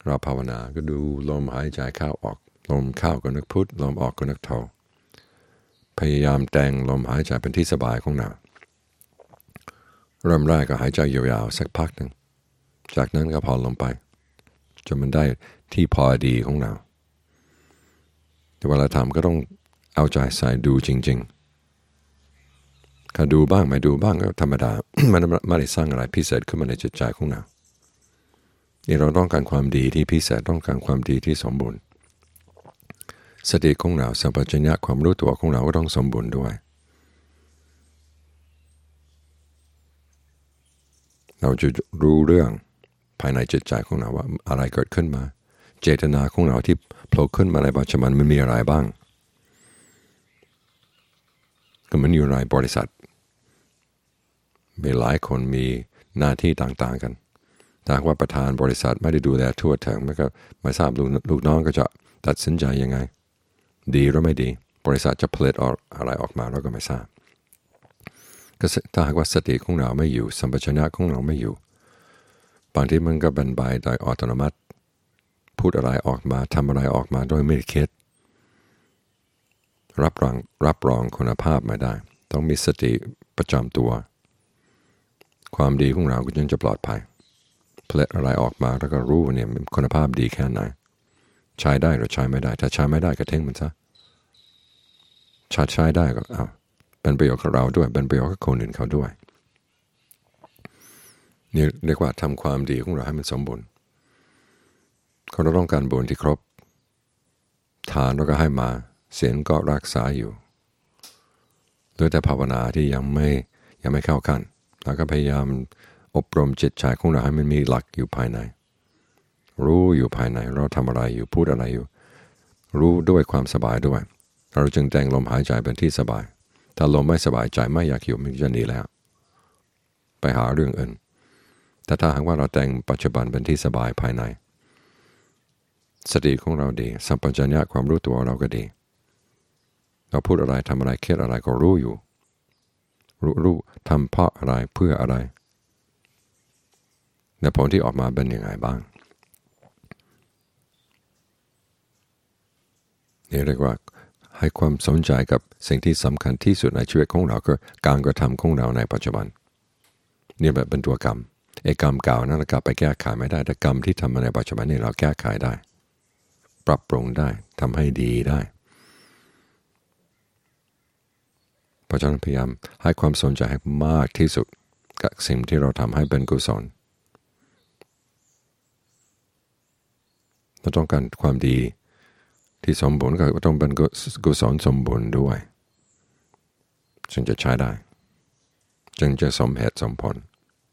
เราภาวนาก็ดูลมหายใจเข้าออกลมเข้าก็นึกพุทลมออกก็นึกโทพยายามแต่งลมหายใจเป็นที่สบายของเราเริ่มแรกก็หายใจยาวๆสักพักหนึ่งจากนั้นก็ผ่อนลงไปจนมันได้ที่พอดีของเราแต่เวลาทำก็ต้องเอาใจใส่ดูจริงๆถ้าดูบ้างไม่ดูบ้างก็ธรรมดา มันไม่ได้สร้างอะไรพิเศษขึ้นมาในจิตใจของเรานี่เราต้องการความดีที่พิเศษต้องการความดีที่สมบูรณ์สติของเราสัมปชัญญะความรู้ตัวของเราก็ต้องสมบูรณ์ด้วยเราจะรู้เรื่องภายในจิตใจของเราว่าอะไรเกิดขึ้นมาเจตนาของเราที่โผล่ขึ้นมาในปัจจุบันมันมีอะไรบ้างก็มันอยู่ในบริษัทมีหลายคนมีหน้าที่ต่างๆกันถ้าว่าประธานบริษัทไม่ได้ดูแลทั่วถึงมันก็ไม่ทราบลูกน้องก็จะตัดสินใจยังไงดีหรือไม่ดีบริษัทจะผลิตอะไรออกมาเราก็ไม่ทราบก็ถ้าหากว่าสติของเราไม่อยู่สัมปชัญญะของเราไม่อยู่บางทีมันก็เป็นไปโดยอัตโนมัติพูดอะไรออกมาทำอะไรออกมาโดยไม่ได้คิดรับรองคุณภาพไม่ได้ต้องมีสติประจำตัวความดีของเราก็จึงจะปลอดภัยผลิตอะไรออกมาแล้วก็รู้เนี่ยคุณภาพดีแค่ไหนใช้ได้หรือใช้ไม่ได้ถ้าใช้ไม่ได้ก็ทิ้งมันซะใช้ได้ก็เป็นประโยชน์กับเราด้วยเป็นประโยชน์กับคนอื่นเขาด้วยนี่เรียกว่าทำความดีของเราให้มันสมบูรณ์เราต้องการบุญที่ครบทานเราก็ให้มาศีลก็รักษาอยู่โดยแต่ภาวนาที่ยังไม่เข้าขั้นเราก็พยายามอบรมจิตใจของเราให้มันมีหลักอยู่ภายในรู้อยู่ภายในเราทำอะไรอยู่พูดอะไรอยู่รู้ด้วยความสบายด้วยเราจึงแต่งลมหายใจเป็นที่สบายถ้าลมไม่สบายใจไม่อยากอยู่มันจะหนีแล้วไปหาเรื่องอื่นแต่ถ้าหากว่าเราแต่งปัจจุบันเป็นที่สบายภายในสติของเราดีสัมปชัญญะความรู้ตัวเราก็ดีเราพูดอะไรทำอะไรคิดอะไรก็รู้อยู่รู้ทำเพราะอะไรเพื่ออะไรและผลที่ออกมาเป็นยังไงบ้างนี่เรียกว่าให้ความสนใจกับสิ่งที่สำคัญที่สุดในชีวิตของเราก็การกระทำของเราในปัจจุบันนี่แบบเป็นตัวกรรมไอ้กรรมเก่านั้นเรากลับไปแก้ไขไม่ได้แต่กรรมที่ทำมาในปัจจุบันนี่เราแก้ไขได้ปรับปรุงได้ทำให้ดีได้เพราะฉะนั้นพยายามให้ความสนใจให้มากที่สุดกับสิ่งที่เราทำให้เป็นกุศลเราต้องการความดีที่สมบูรณ์ก็ต้องเป็นกุศลสมบูรณ์ด้วยจึงจะใช้ได้จึงจะสมเหตุสมผล